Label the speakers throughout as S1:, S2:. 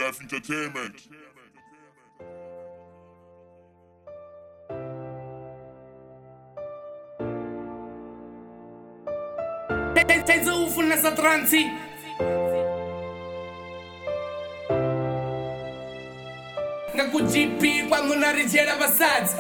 S1: Life Entertainment.
S2: Taiza ufuna sa transi nga ku GP quando narijera basadzi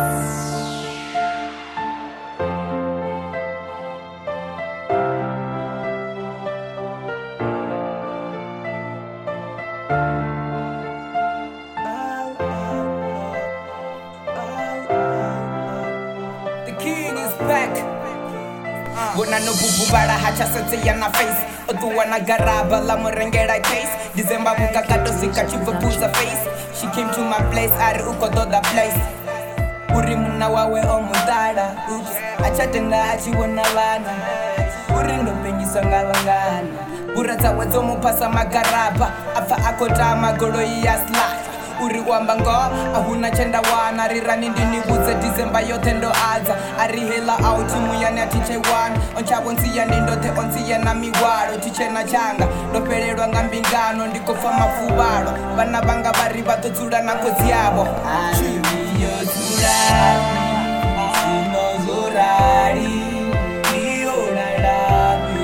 S2: The king is back. Bona no bubu bara hacha setse yana face Otuwa na garaba la murengera case December buka kato zika chiva buza face She came to my place ari uko to the place Uri muna wawe o mudara Oops, achatenda achi wana lana Uri ndo pengi songa langana Bura tawe zomu pasa magaraba Afa akota magoro iya slash Uri wambango, ahuna chenda wana Rirani ndini buze December yote ndo aza Ari hela au timu yani atiche wana Oncha bonsi ya nindote onsi ya na miwaro Tiche na changa, dopererwa ngambingano Ndiko fama fubaro Bana banga bari bato tura na kozi yabo Ariyo turari, sino zorari Iyo rarabi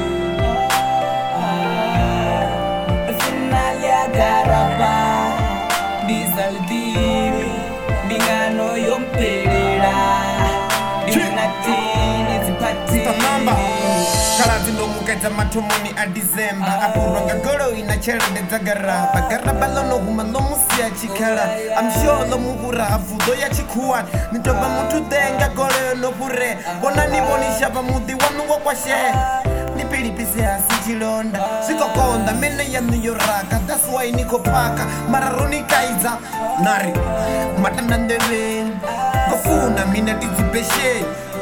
S2: Finale agaraba Bisaldiwi, bingano yomperera Dinatini zipatini
S3: Kalazi ndo mukeza matumoni a December Apuranga goro inachera de garaba Garaba lono huma no musi ya chikala I'm sure lo muhura afudo ya chikuan Nitoba mutu denga gore no pure Bona ni bonisha pa mudi wanu wakwashe Nipilipise asichilonda Siko konda mene ya nuyoraka That's why niko paka Mararoni kaiza Nari Matanandere Kofuna mina tizipeshe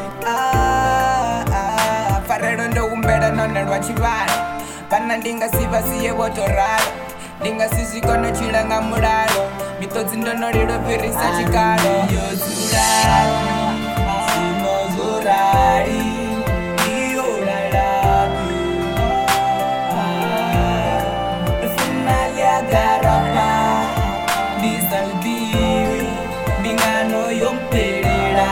S2: Farero ndo umbera nonerwa chivara Pana ndinga siva siye wotoraro Ndinga sisi kono chilanga muraro Mitotsi ndonoriro pirisa chikaro Yozurari, sino zorari Iyo rarabi Finale agaraba Disaldiwi Bingano yomperera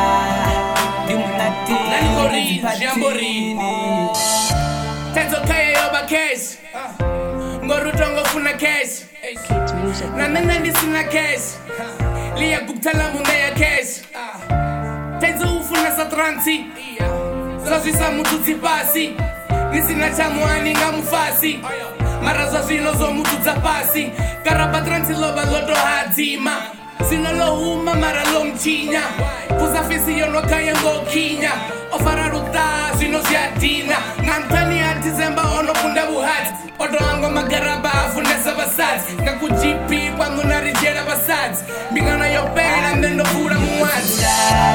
S2: Dimunatini Jamborini Tenzo kaya yoba cash Ngorutongo funa cash Nanana nisina cash Liya guptala munda ya cash Tenzo ufuna sa transi Zazwisa mutu zipasi Nisina chamuani nga mufasi Mara zazwino zo mutu zapasi Karaba transi loba loto hadzima Sino lo huma mara lo mchinya Puza fisi yono kaya ngokinya Ofara ruta sino ziadina Ngantani ya December ono kunda buhati Odo ango magaraba afunesa basazi Ngaku GP kwangu narijera basazi Bingana yopera ndendo fura muwazi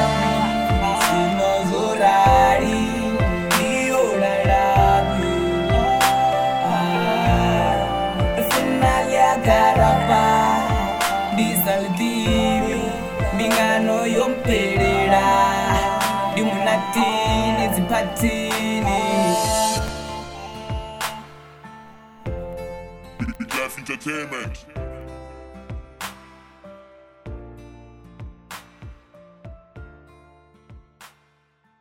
S2: Sino zorari Iyo rarabi Finale agaraba Disaldiwi Bingano yomperera Dimunatini zipatini
S1: Life Entertainment.